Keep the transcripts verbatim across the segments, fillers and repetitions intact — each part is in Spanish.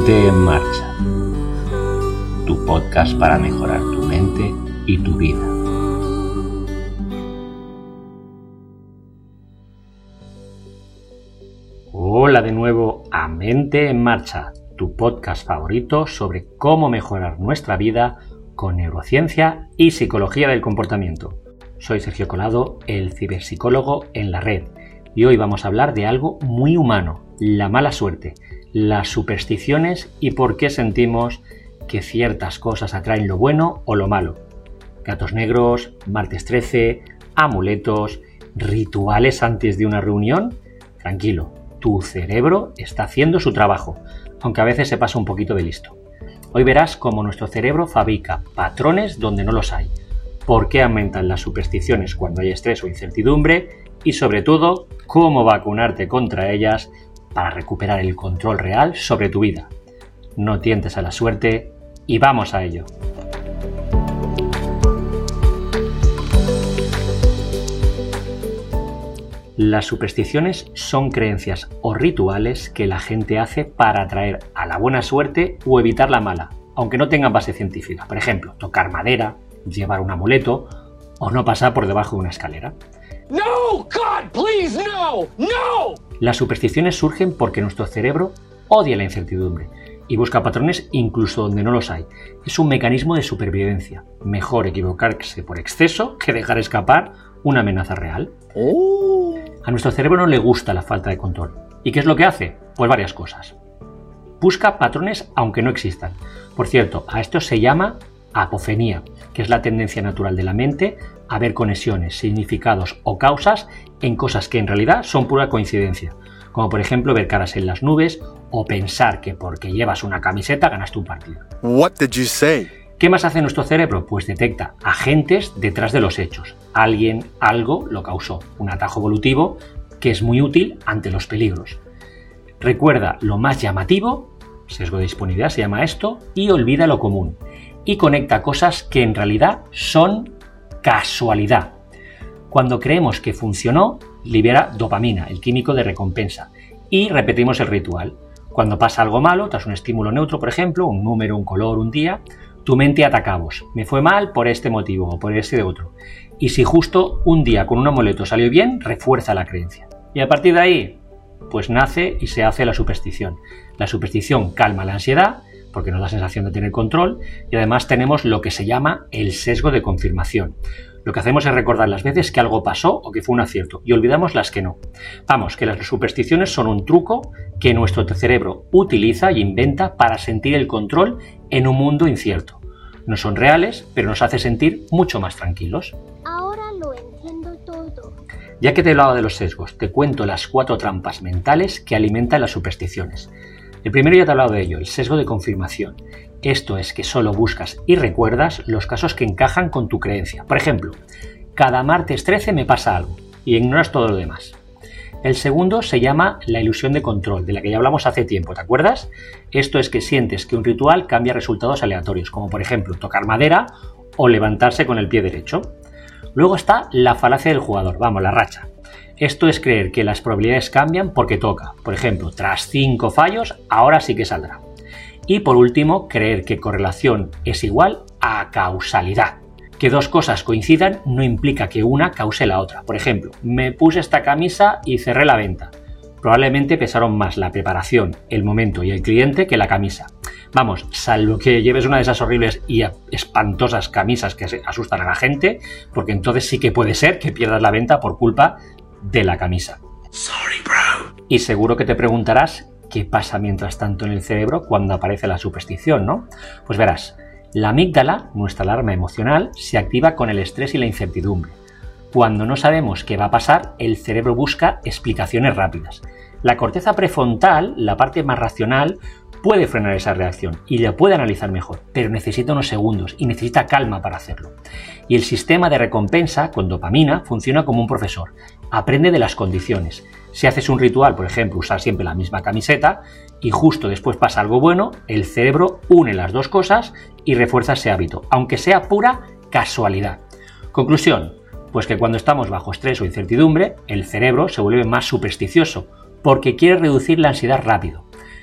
Mente en Marcha, tu podcast para mejorar tu mente y tu vida. Hola de nuevo a Mente en Marcha, tu podcast favorito sobre cómo mejorar nuestra vida con neurociencia y psicología del comportamiento. Soy Sergio Colado, el ciberpsicólogo en la red, y hoy vamos a hablar de algo muy humano, la mala suerte, las supersticiones y por qué sentimos que ciertas cosas atraen lo bueno o lo malo. Gatos negros, martes trece, amuletos, rituales antes de una reunión. Tranquilo, tu cerebro está haciendo su trabajo, aunque a veces se pasa un poquito de listo. Hoy verás cómo nuestro cerebro fabrica patrones donde no los hay, por qué aumentan las supersticiones cuando hay estrés o incertidumbre y sobre todo cómo vacunarte contra ellas para recuperar el control real sobre tu vida. No tientes a la suerte y vamos a ello. Las supersticiones son creencias o rituales que la gente hace para atraer a la buena suerte o evitar la mala, aunque no tengan base científica. Por ejemplo, tocar madera, llevar un amuleto o no pasar por debajo de una escalera. No, God, please, no, no. Las supersticiones surgen porque nuestro cerebro odia la incertidumbre y busca patrones incluso donde no los hay. Es un mecanismo de supervivencia. Mejor equivocarse por exceso que dejar escapar una amenaza real. Oh. A nuestro cerebro no le gusta la falta de control. ¿Y qué es lo que hace? Pues varias cosas. Busca patrones aunque no existan. Por cierto, a esto se llama apofonía, que es la tendencia natural de la mente a ver conexiones, significados o causas en cosas que en realidad son pura coincidencia, como por ejemplo ver caras en las nubes o pensar que porque llevas una camiseta ganaste un partido. What did you say? ¿Qué más hace nuestro cerebro? Pues detecta agentes detrás de los hechos. Alguien, algo lo causó, un atajo evolutivo que es muy útil ante los peligros. Recuerda lo más llamativo, sesgo de disponibilidad se llama esto, y olvida lo común. Y conecta cosas que en realidad son casualidad. Cuando creemos que funcionó, libera dopamina, el químico de recompensa, y repetimos el ritual. Cuando pasa algo malo, tras un estímulo neutro, por ejemplo, un número, un color, un día, tu mente ata cabos. Me fue mal por este motivo o por ese de otro. Y si justo un día con un amuleto salió bien, refuerza la creencia. Y a partir de ahí, pues nace y se hace la superstición. La superstición calma la ansiedad, porque nos da la sensación de tener control, y además tenemos lo que se llama el sesgo de confirmación. Lo que hacemos es recordar las veces que algo pasó o que fue un acierto, y olvidamos las que no. Vamos, que las supersticiones son un truco que nuestro cerebro utiliza y inventa para sentir el control en un mundo incierto. No son reales, pero nos hace sentir mucho más tranquilos. Ahora lo entiendo todo. Ya que te he hablado de los sesgos, te cuento las cuatro trampas mentales que alimentan las supersticiones. El primero ya te he hablado de ello, el sesgo de confirmación. Esto es que solo buscas y recuerdas los casos que encajan con tu creencia. Por ejemplo, cada martes trece me pasa algo y ignoras todo lo demás. El segundo se llama la ilusión de control, de la que ya hablamos hace tiempo, ¿te acuerdas? Esto es que sientes que un ritual cambia resultados aleatorios, como por ejemplo tocar madera o levantarse con el pie derecho. Luego está la falacia del jugador, vamos, la racha. Esto es creer que las probabilidades cambian porque toca. Por ejemplo, tras cinco fallos, ahora sí que saldrá. Y por último, creer que correlación es igual a causalidad. Que dos cosas coincidan no implica que una cause la otra. Por ejemplo, me puse esta camisa y cerré la venta. Probablemente pesaron más la preparación, el momento y el cliente que la camisa. Vamos, salvo que lleves una de esas horribles y espantosas camisas que asustan a la gente, porque entonces sí que puede ser que pierdas la venta por culpa de la camisa. Sorry, bro. Y seguro que te preguntarás qué pasa mientras tanto en el cerebro cuando aparece la superstición, ¿no? Pues verás, la amígdala, nuestra alarma emocional, se activa con el estrés y la incertidumbre. Cuando no sabemos qué va a pasar, el cerebro busca explicaciones rápidas. La corteza prefrontal, la parte más racional, puede frenar esa reacción y la puede analizar mejor, pero necesita unos segundos y necesita calma para hacerlo. Y el sistema de recompensa con dopamina funciona como un profesor. Aprende de las condiciones. Si haces un ritual, por ejemplo, usar siempre la misma camiseta y justo después pasa algo bueno, el cerebro une las dos cosas y refuerza ese hábito, aunque sea pura casualidad. Conclusión, pues que cuando estamos bajo estrés o incertidumbre, el cerebro se vuelve más supersticioso porque quiere reducir la ansiedad rápido.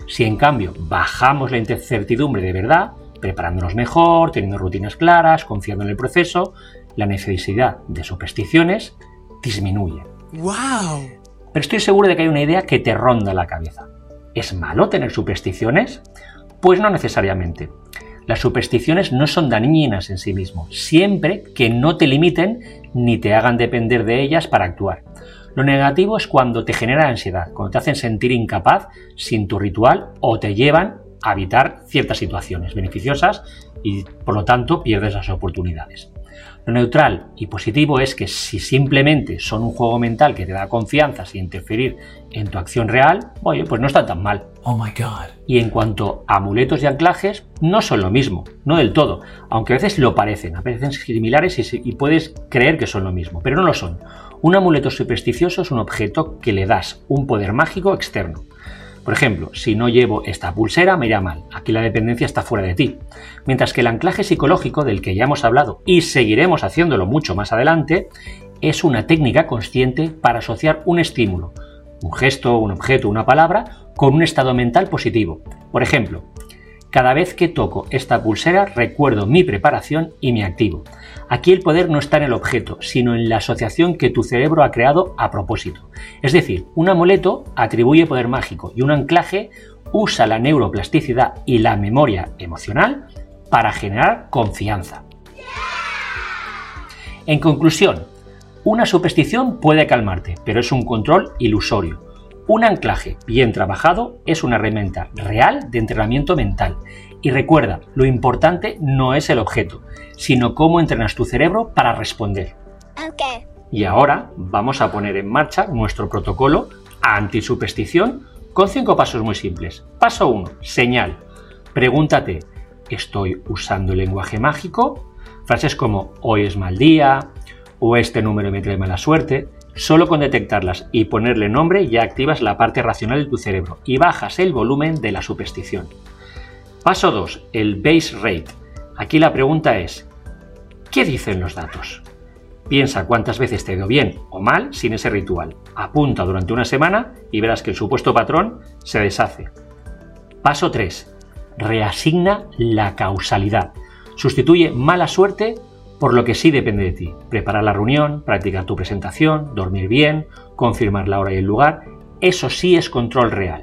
Si en cambio bajamos la incertidumbre de verdad, preparándonos mejor, teniendo rutinas claras, confiando en el proceso, la necesidad de supersticiones disminuye. Wow. Pero estoy seguro de que hay una idea que te ronda la cabeza. ¿Es malo tener supersticiones? Pues no necesariamente. Las supersticiones no son dañinas en sí mismas, siempre que no te limiten ni te hagan depender de ellas para actuar. Lo negativo es cuando te genera ansiedad, cuando te hacen sentir incapaz sin tu ritual o te llevan a evitar ciertas situaciones beneficiosas y por lo tanto pierdes las oportunidades. Lo neutral y positivo es que si simplemente son un juego mental que te da confianza sin interferir en tu acción real, oye, pues no está tan mal. Oh my God. Y en cuanto a amuletos y anclajes, no son lo mismo, no del todo, aunque a veces lo parecen, a veces similares y, y puedes creer que son lo mismo, pero no lo son. Un amuleto supersticioso es un objeto que le das un poder mágico externo. Por ejemplo, si no llevo esta pulsera me irá mal, aquí la dependencia está fuera de ti. Mientras que el anclaje psicológico, del que ya hemos hablado y seguiremos haciéndolo mucho más adelante, es una técnica consciente para asociar un estímulo, un gesto, un objeto, una palabra, con un estado mental positivo. Por ejemplo, cada vez que toco esta pulsera recuerdo mi preparación y me activo. Aquí el poder no está en el objeto, sino en la asociación que tu cerebro ha creado a propósito. Es decir, un amuleto atribuye poder mágico y un anclaje usa la neuroplasticidad y la memoria emocional para generar confianza. En conclusión, una superstición puede calmarte, pero es un control ilusorio. Un anclaje bien trabajado es una herramienta real de entrenamiento mental. Y recuerda, lo importante no es el objeto, sino cómo entrenas tu cerebro para responder. Okay. Y ahora vamos a poner en marcha nuestro protocolo antisuperstición con cinco pasos muy simples. Paso uno, señal. Pregúntate, ¿estoy usando el lenguaje mágico? Frases como hoy es mal día o este número me trae mala suerte. Solo con detectarlas y ponerle nombre ya activas la parte racional de tu cerebro y bajas el volumen de la superstición. Paso dos, el base rate. Aquí la pregunta es, ¿qué dicen los datos? Piensa cuántas veces te ha ido bien o mal sin ese ritual. Apunta durante una semana y verás que el supuesto patrón se deshace. Paso tres, reasigna la causalidad. Sustituye mala suerte por lo que sí depende de ti. Preparar la reunión, practicar tu presentación, dormir bien, confirmar la hora y el lugar. Eso sí es control real.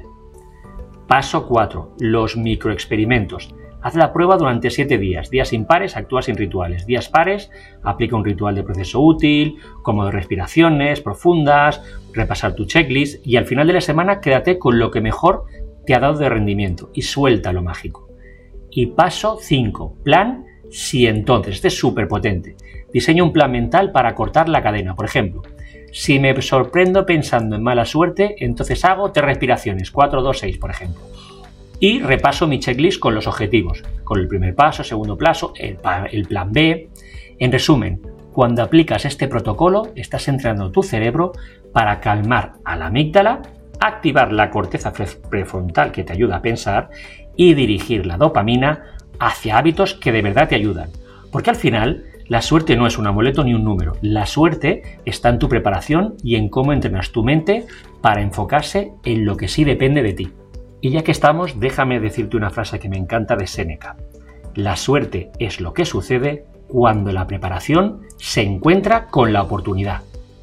Paso cuatro. Los microexperimentos. Haz la prueba durante siete días. Días impares, actúa sin rituales. Días pares, aplica un ritual de proceso útil, como de respiraciones profundas, repasar tu checklist y al final de la semana quédate con lo que mejor te ha dado de rendimiento y suelta lo mágico. Y paso cinco. Plan si entonces. Este es súper potente. Diseña un plan mental para cortar la cadena. Por ejemplo, si me sorprendo pensando en mala suerte, entonces hago tres respiraciones, cuatro, dos, seis, por ejemplo. Y repaso mi checklist con los objetivos, con el primer paso, segundo paso, el, el plan B. En resumen, cuando aplicas este protocolo, estás entrenando tu cerebro para calmar a la amígdala, activar la corteza prefrontal que te ayuda a pensar y dirigir la dopamina hacia hábitos que de verdad te ayudan. Porque al final, la suerte no es un amuleto ni un número. La suerte está en tu preparación y en cómo entrenas tu mente para enfocarse en lo que sí depende de ti. Y ya que estamos, déjame decirte una frase que me encanta de Séneca. La suerte es lo que sucede cuando la preparación se encuentra con la oportunidad.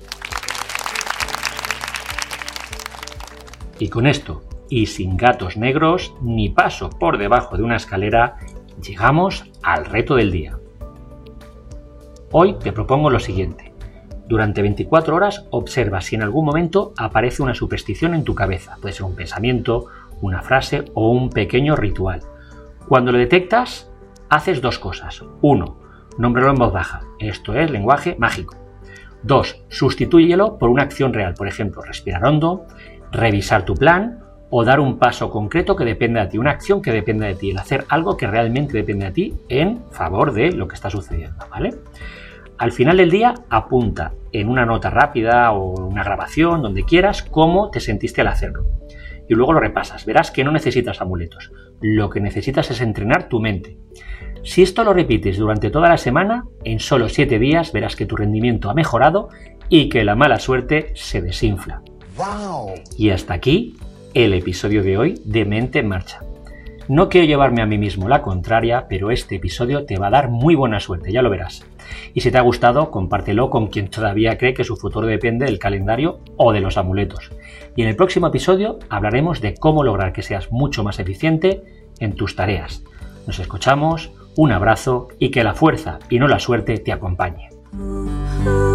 Y con esto, y sin gatos negros, ni paso por debajo de una escalera, llegamos al reto del día. Hoy te propongo lo siguiente. Durante veinticuatro horas observa si en algún momento aparece una superstición en tu cabeza. Puede ser un pensamiento, una frase o un pequeño ritual. Cuando lo detectas, haces dos cosas. Uno, nómbralo en voz baja. Esto es lenguaje mágico. Dos, sustitúyelo por una acción real. Por ejemplo, respirar hondo, revisar tu plan o dar un paso concreto que dependa de ti, una acción que dependa de ti, el hacer algo que realmente depende de ti en favor de lo que está sucediendo, ¿vale? Al final del día, apunta en una nota rápida o una grabación, donde quieras, cómo te sentiste al hacerlo. Y luego lo repasas. Verás que no necesitas amuletos. Lo que necesitas es entrenar tu mente. Si esto lo repites durante toda la semana, en solo siete días verás que tu rendimiento ha mejorado y que la mala suerte se desinfla. Wow. Y hasta aquí el episodio de hoy de Mente en Marcha. No quiero llevarme a mí mismo la contraria, pero este episodio te va a dar muy buena suerte, ya lo verás. Y si te ha gustado, compártelo con quien todavía cree que su futuro depende del calendario o de los amuletos. Y en el próximo episodio hablaremos de cómo lograr que seas mucho más eficiente en tus tareas. Nos escuchamos, un abrazo y que la fuerza y no la suerte te acompañe.